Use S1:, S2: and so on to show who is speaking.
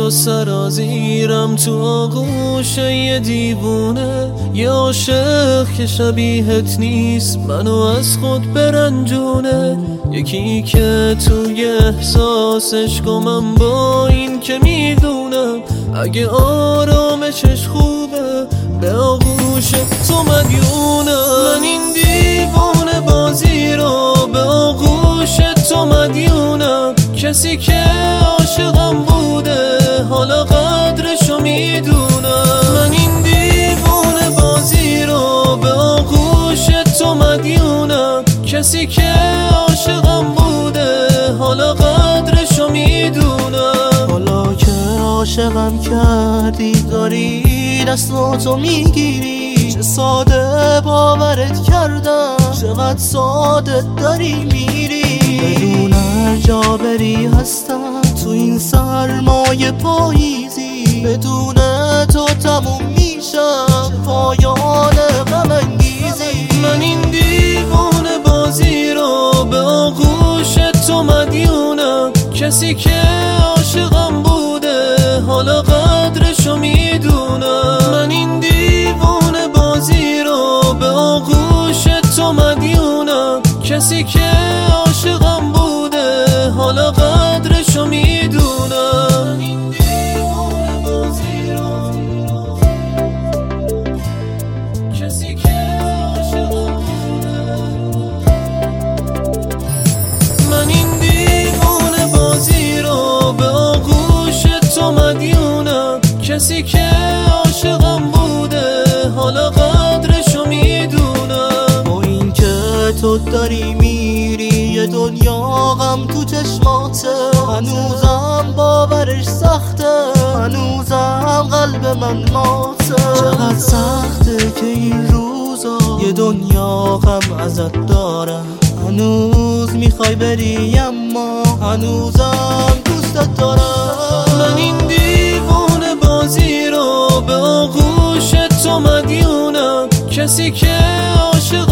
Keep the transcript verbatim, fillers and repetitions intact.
S1: تو سرازیرم تو آغوش یه دیوونه، یه عاشق که شبیهت نیست منو از خود برنجونه. یکی که توی احساسش گمم با این که میدونم اگه آرامشش خوبه به آغوش تو مدیونم. من این دیوونه بازی رو به آغوش تو مدیونم. کسی که عاشقم بوده حالا قدرشو میدونم. من این دیوونه بازی رو به آغوش تو مدیونم. کسی که عاشقم بوده حالا قدرشو میدونم.
S2: حالا که عاشقم کردی داری دستاتو میگیری، چه ساده باورت کردم چقدر ساده داری میری. بدون هر جا بری هستم تو این سرمایه پاییزی، بدون تو تموم میشم چه پایان غم انگیزی.
S1: من این دیوونه بازی رو به آغوش تو مدیونم. کسی که عاشقم بوده حالا قدرشو میدونم. من این دیوونه بازی رو به آغوش تو مدیونم. کسی که عاشقم بوده حالا قدرشو میدونم. من این دیوونه بازی رو کسی که عاشقم بوده. من این دیوونه بازی رو به آغوش تو مدیونم. کسی که عاشقم بوده حالا قدرشو میدونم.
S2: با این که تو داری میری یه دنیا غم تو چشماته، هنوزم باورش سخته، هنوزم قلب من ماته. چقدر سخته که این روزا یه دنیا غم ازت دارم، هنوز میخوای بری اما هنوزم دوستت دارم.
S1: من این دیوونه بازی رو به آغوش تو مدیونم. کسی که عاشق